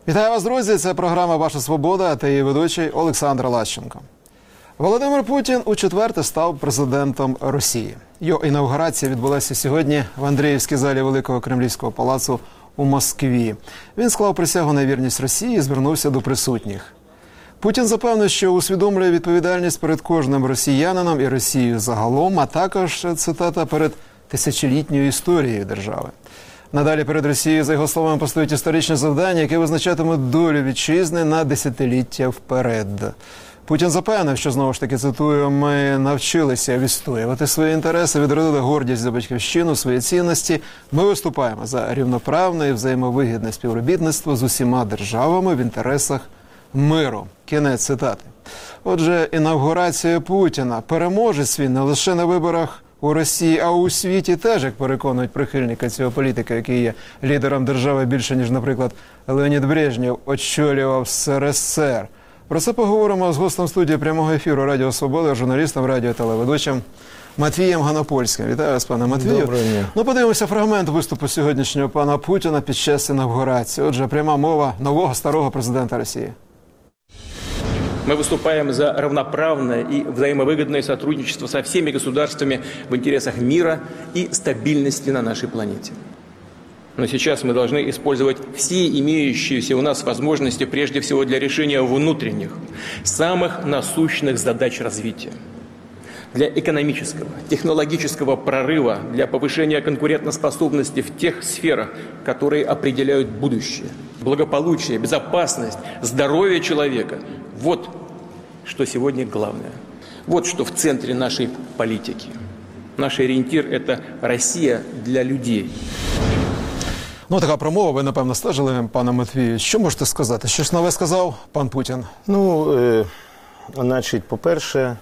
Вітаю вас, друзі! Це програма «Ваша свобода» та її ведучий Олександр Лащенко. Володимир Путін у четверте став президентом Росії. Його інавгурація відбулася сьогодні в Андріївській залі Великого Кремлівського палацу у Москві. Він склав присягу на вірність Росії і звернувся до присутніх. Путін запевнив, що усвідомлює відповідальність перед кожним росіянином і Росією загалом, а також, цитата, перед тисячолітньою історією держави. Надалі перед Росією, за його словами, постоїть історичне завдання, яке визначатиме долю вітчизни на десятиліття вперед. Путін запевнив, що, знову ж таки, цитую, ми навчилися відстоювати свої інтереси, відродили гордість за батьківщину, свої цінності. Ми виступаємо за рівноправне і взаємовигідне співробітництво з усіма державами в інтересах миру. Кінець цитати. Отже, інавгурація Путіна. Переможець він не лише на виборах у Росії, а у світі теж, як переконують прихильники цього політика, який є лідером держави більше, ніж, наприклад, Леонід Брежнєв очолював СРСР. Про це поговоримо з гостем студії прямого ефіру Радіо Свобода, журналістом, радіотелеведучим Матвієм Ганопольським. Вітаю вас, пане Матвію. Доброго дня. Ну, подивимося фрагмент виступу сьогоднішнього пана Путіна під час інавгурації. Отже, пряма мова нового старого президента Росії. Мы выступаем за равноправное и взаимовыгодное сотрудничество со всеми государствами в интересах мира и стабильности на нашей планете. Но сейчас мы должны использовать все имеющиеся у нас возможности, прежде всего для решения внутренних, самых насущных задач развития. Для экономического, технологического прорыва, для повышения конкурентоспособности в тех сферах, которые определяют будущее. Благополучие, безопасность, здоровье человека – вот что сегодня главное. Вот что в центре нашей политики. Наш ориентир – это Россия для людей. Ну, така промова, ви, напевно, стежили, пане Матвію. Що можете сказати? Щось нове сказав пан Путін? Ну, значить, по-перше,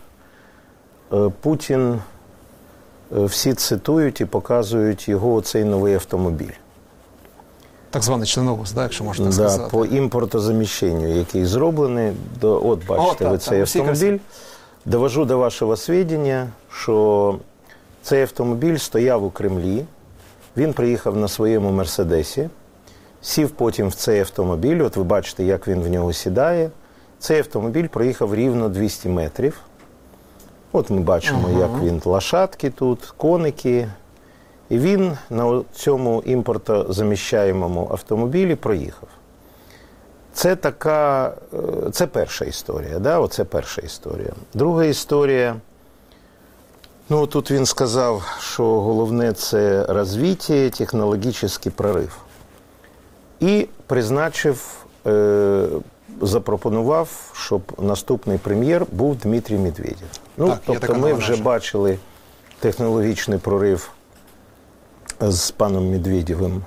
Путін, всі цитують і показують його оцей новий автомобіль. Так званий членовоз, да, якщо можна сказати. Да, по імпортозаміщенню, який зроблений. От, бачите, ви цей автомобіль. Довожу до вашого свідчення, що цей автомобіль стояв у Кремлі. Він приїхав на своєму Мерседесі, сів потім в цей автомобіль. От ви бачите, як він в нього сідає. Цей автомобіль проїхав рівно 200 метрів. От ми бачимо, як він, лошадки тут, коники. І він на цьому імпортозаміщаємому автомобілі проїхав. Це перша історія, да? Оце перша історія. Друга історія, ну тут він сказав, що головне це розвиття, технологічний прорив. І призначив, запропонував, щоб наступний прем'єр був Дмитрій Медведєв. Ну, так, тобто ми вже бачили технологічний прорив з паном Медведєвим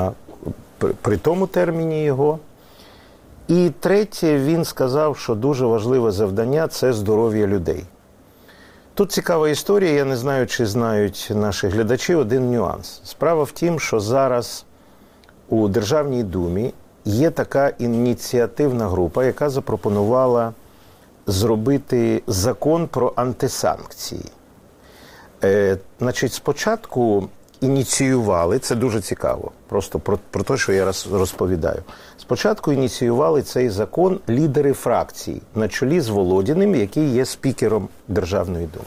при тому терміні його. І третє, він сказав, що дуже важливе завдання – це здоров'я людей. Тут цікава історія, я не знаю, чи знають наші глядачі, один нюанс. Справа в тім, що зараз у Державній Думі є така ініціативна група, яка запропонувала зробити закон про антисанкції. Значить, спочатку ініціювали, це дуже цікаво, просто про те, що я розповідаю. Спочатку ініціювали цей закон лідери фракцій на чолі з Володіним, який є спікером Державної Думи.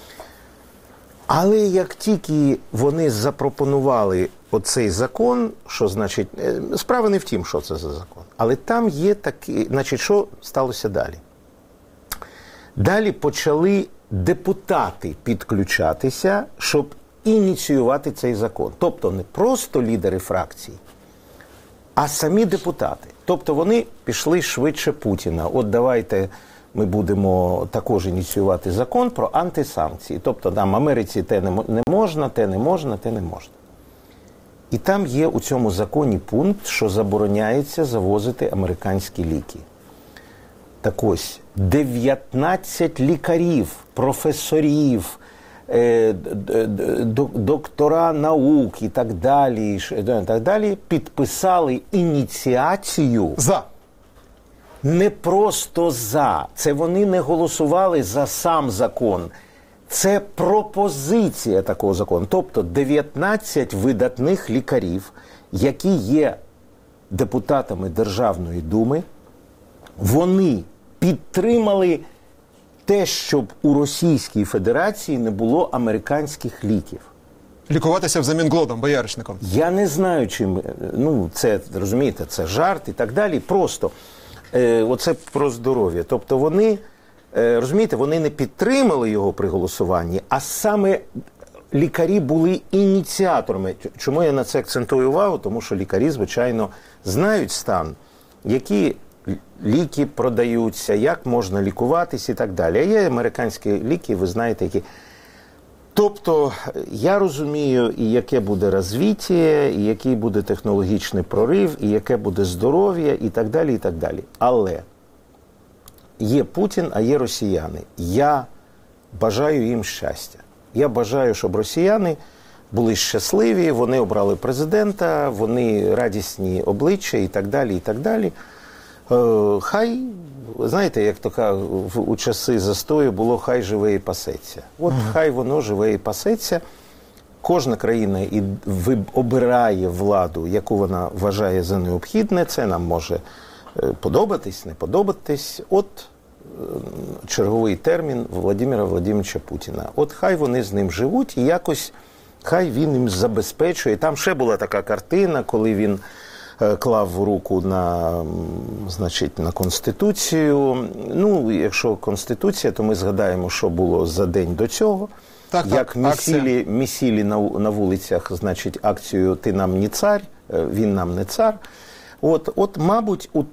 Але як тільки вони запропонували оцей закон, що значить, справа не в тім, що це за закон, але там є такі, значить, що сталося далі? Далі почали депутати підключатися, щоб ініціювати цей закон. Тобто не просто лідери фракцій, а самі депутати. Тобто вони пішли швидше Путіна. От давайте ми будемо також ініціювати закон про антисанкції. Тобто там Америці те не можна, те не можна, те не можна. І там є у цьому законі пункт, що забороняється завозити американські ліки. Так ось, 19 лікарів, професорів, доктора наук і так далі підписали ініціацію не просто за. Це вони не голосували за сам закон. Це пропозиція такого закону. Тобто 19 видатних лікарів, які є депутатами Державної Думи, вони підтримали те, щоб у Російській Федерації не було американських ліків. Лікуватися взамін голодом, бояришником. Я не знаю, чим, ну, це, розумієте, це жарт і так далі. Просто, оце про здоров'я. Тобто вони, розумієте, вони не підтримали його при голосуванні, а саме лікарі були ініціаторами. Чому я на це акцентую увагу? Тому що лікарі, звичайно, знають стан, які ліки продаються, як можна лікуватись і так далі. А є американські ліки, ви знаєте, які... Тобто, я розумію, і яке буде розвиття, і який буде технологічний прорив, і яке буде здоров'я, і так далі, і так далі. Але є Путін, а є росіяни. Я бажаю їм щастя. Я бажаю, щоб росіяни були щасливі, вони обрали президента, вони радісні обличчя і так далі, і так далі. Хай, знаєте, як то у часи застою було «хай живе і пасеться». От хай воно живе і пасеться. Кожна країна обирає владу, яку вона вважає за необхідне. Це нам може подобатись, не подобатись. От черговий термін Володимира Володимировича Путіна. От хай вони з ним живуть і якось хай він їм забезпечує. Там ще була така картина, коли він клав руку на, значить, на Конституцію. Ну, якщо Конституція, то ми згадаємо, що було за день до цього. Так, як місілі на вулицях, значить, акцію «Ти нам не цар», «Він нам не цар». От мабуть, у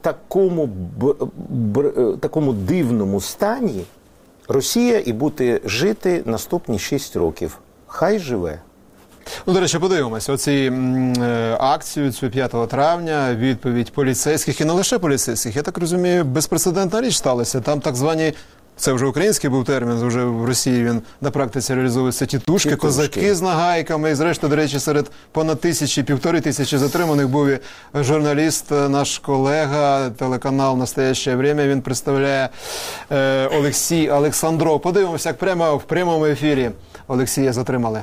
такому дивному стані Росія і буде жити наступні 6 років. Хай живе. Ну, до речі, подивимося. Оці акцію, цю 5 травня, відповідь поліцейських, і не лише поліцейських. Я так розумію, безпрецедентна річ сталася. Там так звані, це вже український був термін, вже в Росії він на практиці реалізовується, тітушки, козаки з нагайками. І зрештою, до речі, серед понад 1500 затриманих був і журналіст, наш колега, телеканал «Настоящее время». Він представляє Олексій Олександров. Подивимося, як прямо в прямому ефірі Олексія затримали.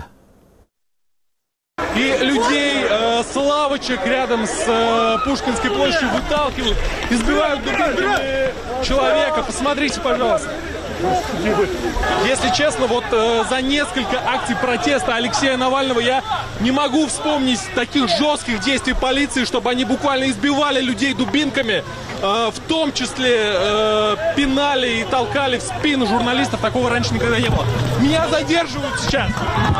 И людей с лавочек рядом с Пушкинской площадью выталкивают, избивают дубинками человека. Посмотрите, пожалуйста. Если честно, вот за несколько акций протеста Алексея Навального я не могу вспомнить таких жестких действий полиции, чтобы они буквально избивали людей дубинками, в том числе пинали и толкали в спину журналистов. Такого раньше никогда не было. Меня задерживают сейчас.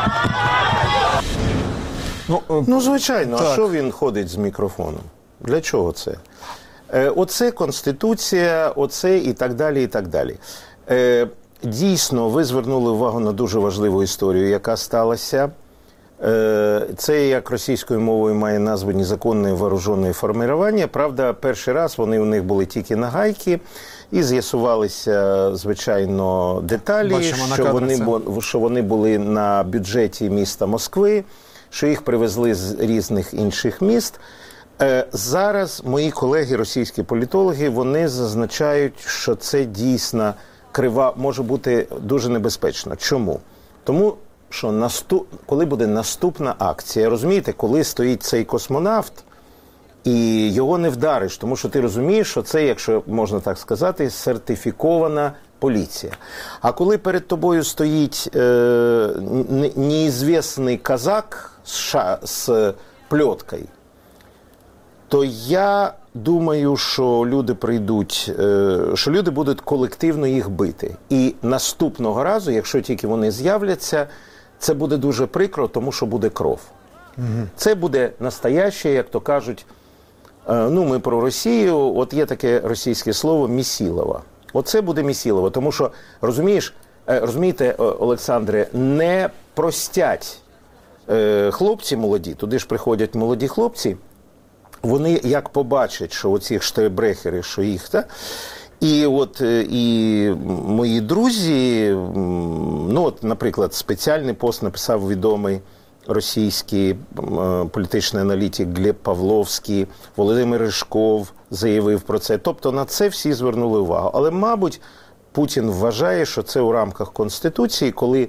Ну, звичайно, а що він ходить з мікрофоном? Для чого це? Оце Конституція, оце і так далі, і так далі. Дійсно, ви звернули увагу на дуже важливу історію, яка сталася. Це, як російською мовою має назву «незаконне вооружене формування». Правда, перший раз у них були тільки нагайки, і з'ясувалися, звичайно, деталі, що вони були на бюджеті міста Москви, що їх привезли з різних інших міст. Зараз мої колеги, російські політологи, вони зазначають, що це дійсно може бути дуже небезпечно. Чому? Тому що коли буде наступна акція, розумієте, коли стоїть цей космонавт, і його не вдариш, тому що ти розумієш, що це, якщо можна так сказати, сертифікована поліція. А коли перед тобою стоїть неізвісний казак з пльоткою, то я думаю, що люди прийдуть, що люди будуть колективно їх бити. І наступного разу, якщо тільки вони з'являться, це буде дуже прикро, тому що буде кров. Це буде настояще, як то кажуть, ну ми про Росію, от є таке російське слово «місілово». Оце буде місілово, тому що, розумієте, Олександре, не простять хлопці молоді, туди ж приходять молоді хлопці, вони як побачать, що оці штайбрехери, що їх, і от і мої друзі, ну от, наприклад, спеціальний пост написав відомий російський політичний аналітик Глеб Павловський, Володимир Ришков заявив про це. Тобто на це всі звернули увагу. Але, мабуть, Путін вважає, що це у рамках Конституції, коли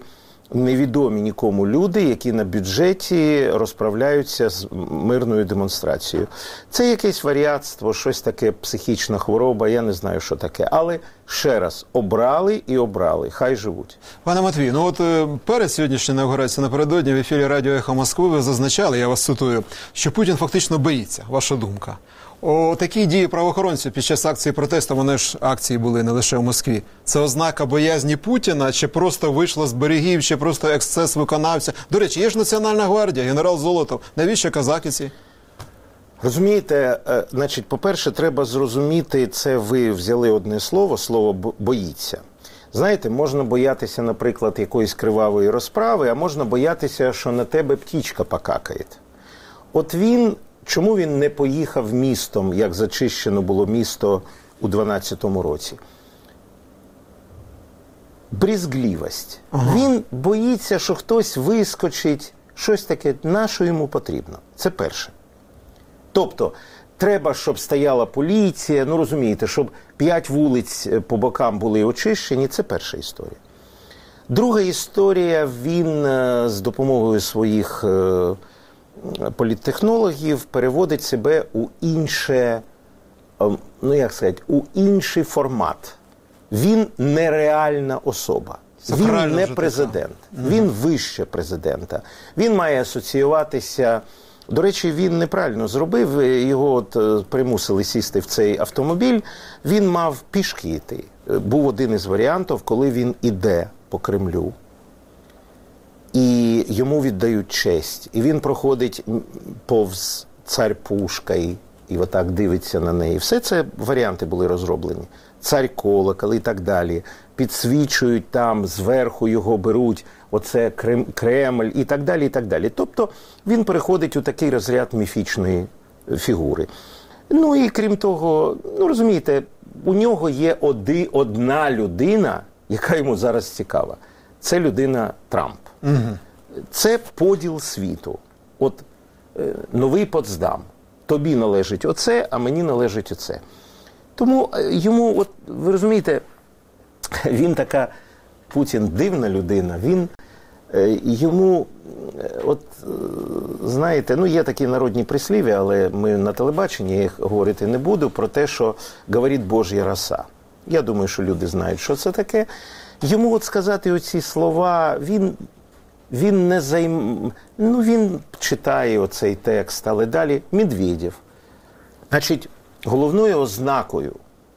невідомі нікому люди, які на бюджеті розправляються з мирною демонстрацією. Це якесь варіатство, щось таке, психічна хвороба, я не знаю, що таке. Але, ще раз, обрали і обрали, хай живуть. Пане Матвій, ну от перед сьогоднішньою інаугурацією напередодні в ефірі Радіо Ехо Москви ви зазначали, я вас цитую, що Путін фактично боїться. Ваша думка? Такі дії правоохоронців під час акції протесту, вони ж акції були не лише в Москві. Це ознака боязні Путіна, чи просто вийшло з берегів, чи просто ексцес виконавця? До речі, є ж Національна гвардія, генерал Золотов. Навіщо казаки ці? Розумієте, значить, по-перше, треба зрозуміти, це ви взяли одне слово «боїться». Знаєте, можна боятися, наприклад, якоїсь кривавої розправи, а можна боятися, що на тебе птічка покакає. От він, чому він не поїхав містом, як зачищено було місто у 12-му році? Брезгливість. Він боїться, що хтось вискочить, щось таке, на що йому потрібно. Це перше. Тобто, треба, щоб стояла поліція, ну розумієте, щоб 5 вулиць по бокам були очищені, це перша історія. Друга історія, він з допомогою своїх політтехнологів переводить себе у інше, ну як сказати, у інший формат. Він нереальна особа. Він не президент. Він вище президента. Він має асоціюватися. До речі, він неправильно зробив, його от примусили сісти в цей автомобіль, він мав пішки йти. Був один із варіантів, коли він іде по Кремлю, і йому віддають честь. І він проходить повз цар Пушка і отак дивиться на неї. Все це варіанти були розроблені. Цар Колокол і так далі. Підсвічують там, зверху його беруть, оце Кремль і так далі, і так далі. Тобто він переходить у такий розряд міфічної фігури. Ну і крім того, ну розумієте, у нього є одна людина, яка йому зараз цікава. Це людина Трамп. Це поділ світу. От новий Потсдам. Тобі належить оце, а мені належить оце. Тому йому, от ви розумієте, він така, Путін дивна людина, він йому, от знаєте, ну є такі народні прислів'я, але ми на телебаченні, я їх говорити не буду, про те, що говорить Божя роса. Я думаю, що люди знають, що це таке. Йому от сказати оці слова, він не ну він читає оцей текст, але далі Медведєв. Значить, головною ознакою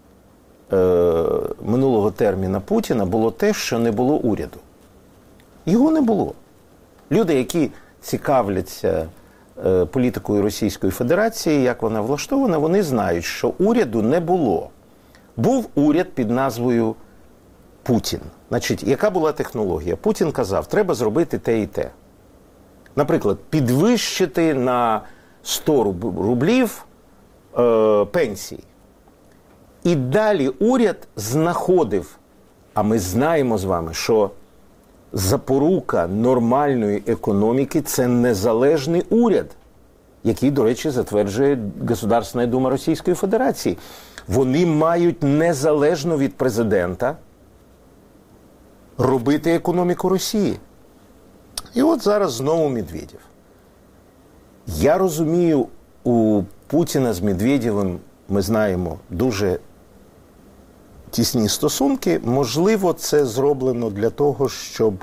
минулого терміна Путіна було те, що не було уряду. Його не було. Люди, які цікавляться політикою Російської Федерації, як вона влаштована, вони знають, що уряду не було. Був уряд під назвою Путін. Значить, яка була технологія? Путін казав, треба зробити те і те. Наприклад, підвищити на 100 рублів пенсії. І далі уряд знаходив, а ми знаємо з вами, що запорука нормальної економіки – це незалежний уряд, який, до речі, затверджує Государственна Дума Російської Федерації. Вони мають незалежно від президента робити економіку Росії. І от зараз знову Медведєв. Я розумію, у Путіна з Медведєвим, ми знаємо, дуже тісні стосунки. Можливо, це зроблено для того, щоб,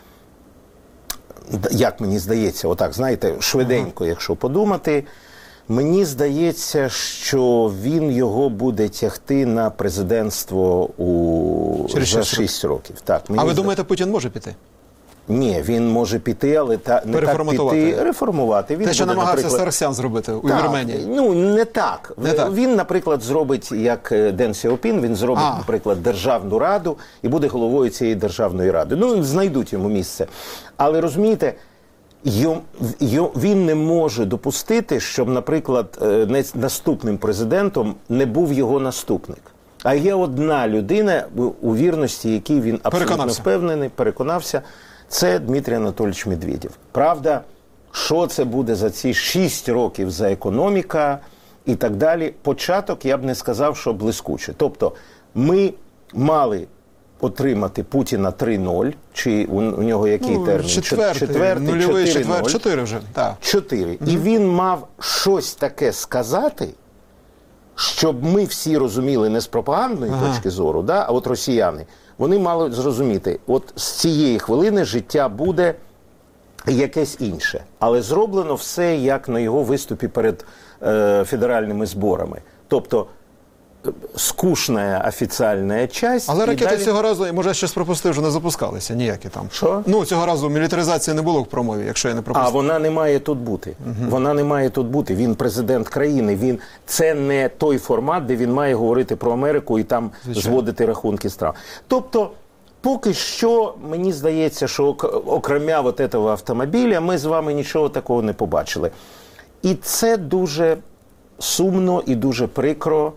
як мені здається, отак, знаєте, швиденько, якщо подумати, мені здається, що він його буде тягти на президентство за 6 років. Так, а ви думаєте, Путін може піти? Ні, він може піти, але не так піти, реформувати. Він те, що буде, намагався Сарксян зробити у Вірменії. Ну, не так. Він, наприклад, зробить, як Ден Сяопін, він зробить, наприклад, Державну раду і буде головою цієї Державної ради. Ну, знайдуть йому місце. Але, розумієте, він не може допустити, щоб, наприклад, наступним президентом не був його наступник. А є одна людина, у вірності, якій він абсолютно впевнений, переконався, це Дмитрій Анатолійович Медведєв. Правда, що це буде за ці 6 років за економіка і так далі, початок, я б не сказав, що блискуче. Тобто, ми мали отримати Путіна 3-0, чи у нього який термін? Четвертий, нульовий, 4 вже. Так. 4. І він мав щось таке сказати, щоб ми всі розуміли не з пропагандної точки зору, да, а от росіяни, вони мали зрозуміти, от з цієї хвилини життя буде якесь інше. Але зроблено все, як на його виступі перед федеральними зборами. Тобто, скучна офіційна часть. Але ракети далі... цього разу, може, щось пропустив, вже не запускалися ніякі там. Що? Ну, цього разу мілітаризації не було в промові, якщо я не пропустив. А вона не має тут бути. Вона не має тут бути. Він президент країни. Це не той формат, де він має говорити про Америку і там зводити рахунки стран. Тобто, поки що, мені здається, що окремя от этого автомобіля ми з вами нічого такого не побачили. І це дуже сумно і дуже прикро.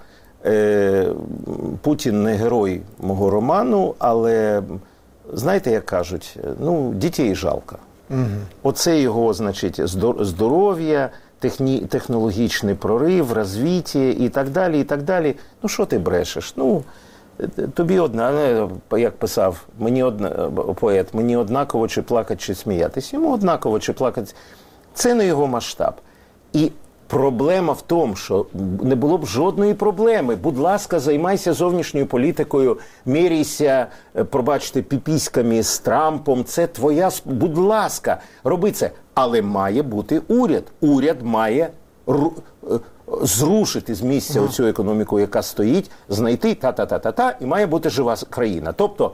Путін не герой мого роману, але, знаєте, як кажуть, ну, дітей жалко. Оце його, значить, здоров'я, технологічний прорив, розвиття і так далі, і так далі. Ну, що ти брешеш? Ну, тобі як писав поет, мені однаково, чи плакати, чи сміятись. Йому однаково, чи плакати. Це не його масштаб. І проблема в тому, що не було б жодної проблеми. Будь ласка, займайся зовнішньою політикою, міряйся, пробачте, піпіськами з Трампом. Це твоя... Будь ласка, роби це. Але має бути уряд. Уряд має зрушити з місця оцю економіку, яка стоїть, знайти та-та-та-та-та, і має бути жива країна. Тобто,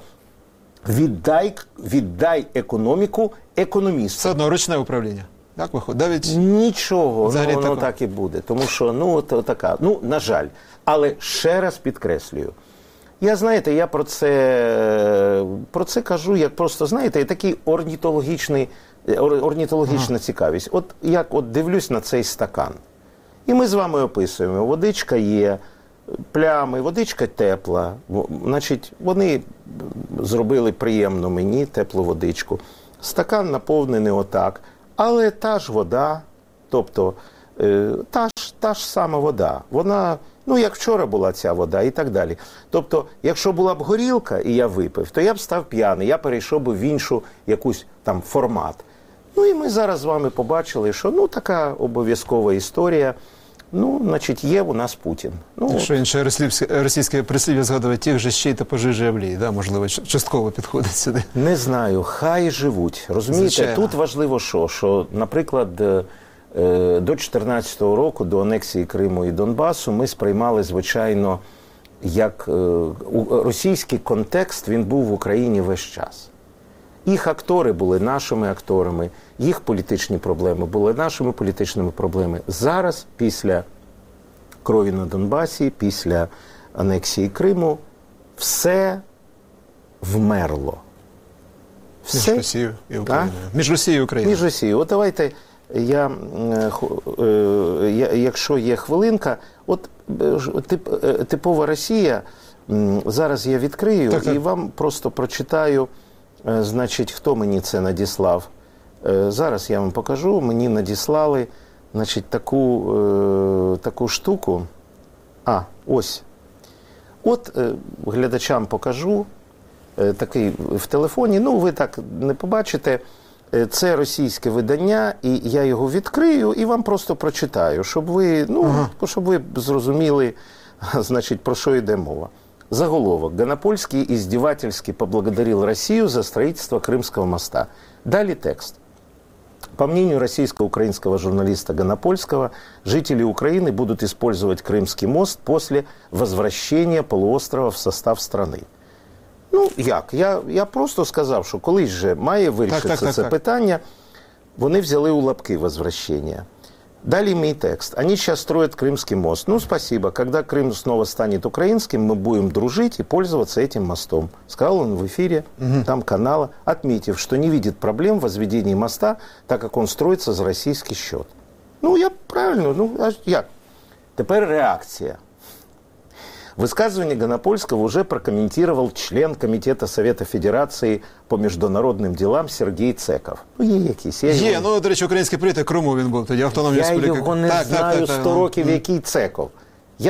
віддай економіку економісту. Це одно ручне управління. Так виходить? Навіть... Нічого, воно так і буде. Тому що, ну, така, ну, на жаль. Але ще раз підкреслюю. Я, знаєте, я про це кажу, як просто, знаєте, такий орнітологічна цікавість. От як дивлюсь на цей стакан. І ми з вами описуємо, водичка є, плями, водичка тепла. Значить, вони зробили приємно мені, теплу водичку. Стакан наповнений отак. Але та ж вода, тобто та ж сама вода, вона, ну, як вчора була ця вода і так далі. Тобто, якщо була б горілка і я випив, то я б став п'яний, я перейшов би в іншу якусь там формат. Ну і ми зараз з вами побачили, що, ну, така обов'язкова історія. Ну, значить, є у нас Путін. Ну, якщо інше російське прислів'я згадує тих же щей та пожежі облій, да, можливо, частково підходить сюди. Не знаю, хай живуть. Розумієте, звичайно. Тут важливо що, наприклад, до 2014 року, до анексії Криму і Донбасу, ми сприймали, звичайно, як російський контекст, він був в Україні весь час. Їх актори були нашими акторами, їх політичні проблеми були нашими політичними проблемами. Зараз, після крові на Донбасі, після анексії Криму, все вмерло. Все? Між Росією і Україною. Між Росією і Україною. Між Росією. От давайте, якщо є хвилинка, от типова Росія, зараз я відкрию і вам просто прочитаю. Значить, хто мені це надіслав? Зараз я вам покажу. Мені надіслали, значить, таку штуку. Ось. От глядачам покажу. Такий в телефоні. Ну, ви так не побачите. Це російське видання, і я його відкрию і вам просто прочитаю, щоб ви, щоб ви зрозуміли, значить, про що йде мова. Заголовок. Гонопольский издевательски поблагодарил Россию за строительство Крымского моста. Далее текст. По мнению российско-украинского журналиста Гонопольского, жители Украины будут использовать Крымский мост после возвращения полуострова в состав страны. Ну, як? Я просто сказав, що колись же має вирішитися це питання. Вони взяли у лапки возвращення. Далее мой текст. Они сейчас строят Крымский мост. Ну, спасибо. Когда Крым снова станет украинским, мы будем дружить и пользоваться этим мостом. Сказал он в эфире, там канала, отметив, что не видит проблем в возведении моста, так как он строится за российский счет. Ну, я правильно, ну, як? Теперь реакция. Высказывание Гонопольского уже прокомментировал член Комитета Совета Федерации по международным делам Сергій Цеков. Ну, є якісь. Ну, до речі, український політик, Криму він був тоді, автономні республіки. Я його не знаю 100 років, який Цеков. Я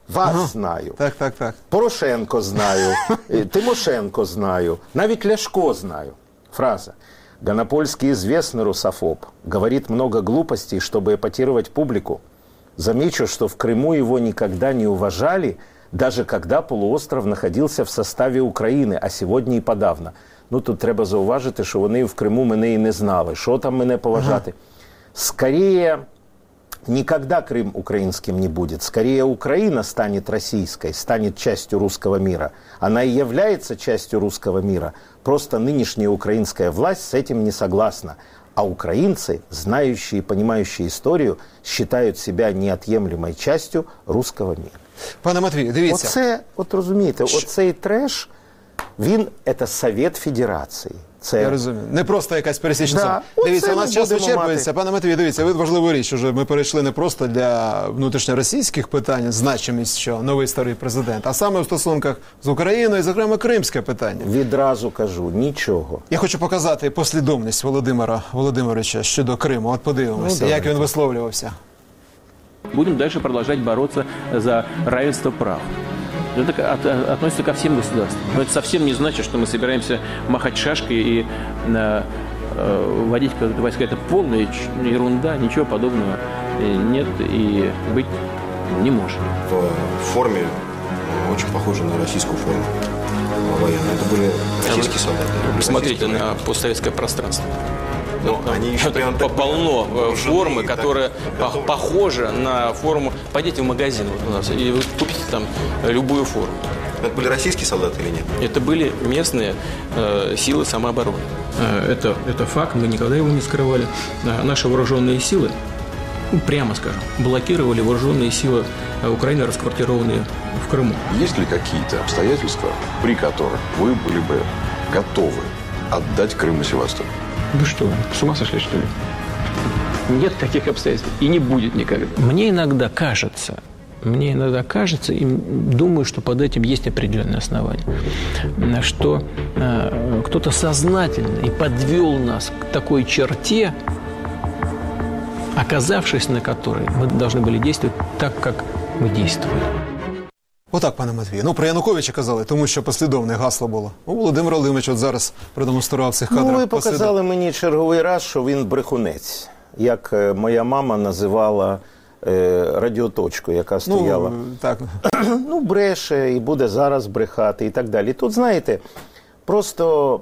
Вас знаю. Так. Порошенко знаю, Тимошенко знаю, навіть Ляшко знаю. Фраза. Гонопольский известный русофоб, говорит много глупостей, чтобы эпатировать публику. Замечу, что в Крыму его никогда не уважали, даже когда полуостров находился в составі України, а сьогодні і подавно. Ну, тут треба зауважити, що вони в Криму мене і не знали. Що там мене поважати? Скорее, никогда Крым украинским не будет. Скорее, Украина станет российской, станет частью русского мира. Она и является частью русского мира. Просто нынешняя украинская власть с этим не согласна. А украинцы, знающие и понимающие историю, считают себя неотъемлемой частью русского мира. Пане Матвію, дивіться. Оце, от розумієте, оцей треш, це Совет Федерації. Це... Я розумію. Не просто якась пересічна особа. Дивіться, у нас час вичерпується. Пане Матвію, дивіться, ви важливу річ, що ми перейшли не просто для внутрішньоросійських питань, значимість, що новий старий президент, а саме в стосунках з Україною, і, зокрема, кримське питання. Відразу кажу, нічого. Я хочу показати послідовність Володимира Володимировича щодо Криму. От подивимося, як він висловлювався. Будем дальше продолжать бороться за равенство прав. Это относится ко всем государствам. Но это совсем не значит, что мы собираемся махать шашкой и вводить войска. Это полная ерунда, ничего подобного нет и быть не может. В форме очень похожа на российскую форму военную. Это были российские солдаты. Посмотрите на постсоветское пространство. Но они еще полно формы, которая похожа на форму. Пойдите в магазин вот у нас, и вы купите там любую форму. Это были российские солдаты или нет? Это были местные силы самообороны. Это факт, мы никогда его не скрывали. Наши вооруженные силы, прямо скажем, блокировали вооруженные силы Украины, расквартированные в Крыму. Есть ли какие-то обстоятельства, при которых вы были бы готовы отдать Крым и Севастополь? Вы что, с ума сошли, что ли? Нет таких обстоятельств и не будет никогда. Мне иногда кажется, и думаю, что под этим есть определенные основания, что кто-то сознательно и подвел нас к такой черте, оказавшись на которой мы должны были действовать так, как мы действовали. Отак, пане Матвію. Ну, про Януковича казали, тому що послідовне гасло було. Володимир Володимирович от зараз продемонстрував в цих кадрах. Ну, ви показали мені черговий раз, що він брехунець. Як моя мама називала радіоточку, яка стояла. Так. Ну, бреше і буде зараз брехати і так далі. Тут, знаєте, просто,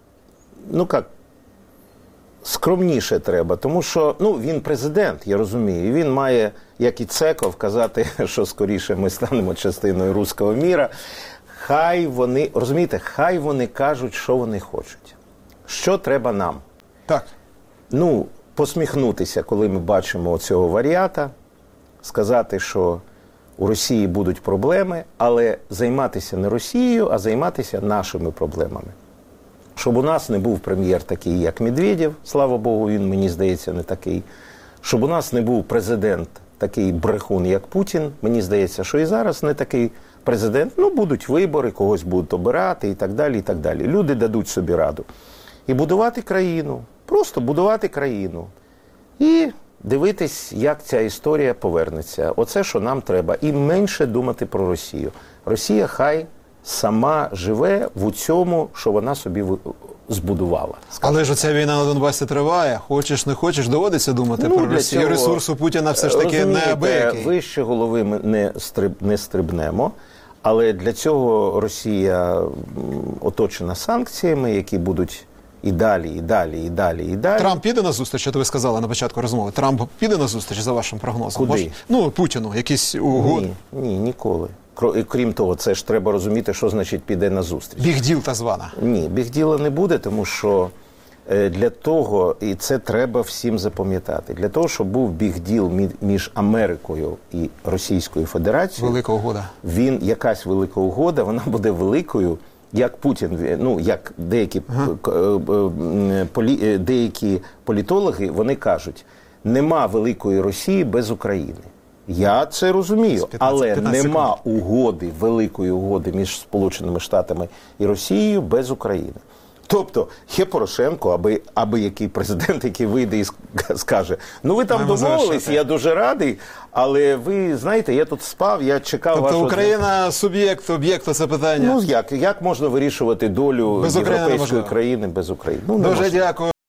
скромніше треба, тому що, він президент, я розумію, і він має, як і Цеков, казати, що скоріше ми станемо частиною руського міра. Хай вони, розумієте, хай вони кажуть, що вони хочуть. Що треба нам? Так. Посміхнутися, коли ми бачимо цього варіата, сказати, що у Росії будуть проблеми, але займатися не Росією, а займатися нашими проблемами. Щоб у нас не був прем'єр такий, як Медведєв, слава Богу, він, мені здається, не такий. Щоб у нас не був президент такий брехун, як Путін, мені здається, що і зараз не такий президент. Будуть вибори, когось будуть обирати і так далі, і так далі. Люди дадуть собі раду. І будувати країну, просто будувати країну. І дивитись, як ця історія повернеться. Оце, що нам треба. І менше думати про Росію. Росія хай сама живе в цьому, що вона собі збудувала. Але ж оця війна на Донбасі триває. Хочеш, не хочеш, доводиться думати про Росію. Ресурс у Путіна все ж таки неабиякий. Вище голови ми не стрибнемо. Але для цього Росія оточена санкціями, які будуть і далі, і далі, і далі, і далі. Трамп піде на зустріч, що ви сказали на початку розмови? Трамп піде на зустріч, за вашим прогнозом? Куди? Путіну, якісь угоди? Ні, ніколи. Крім того, це ж треба розуміти, що значить піде на зустріч. Бігділ та звана. Ні, бігділа не буде, тому що для того, і це треба всім запам'ятати, для того, щоб був бігділ між Америкою і Російською Федерацією. Велика угода. Якась велика угода, вона буде великою, як Путін, як деякі політологи, вони кажуть, нема великої Росії без України. Я це розумію, але нема угоди, великої угоди між Сполученими Штатами і Росією без України. Тобто є Порошенко, аби який президент, який вийде і скаже, ну ви там домовились, я дуже радий, але ви знаєте, я тут спав, я чекав вашого... Тобто Україна суб'єкт, об'єкт, це питання? Ну як можна вирішувати долю європейської країни без України? Ну, дуже дякую.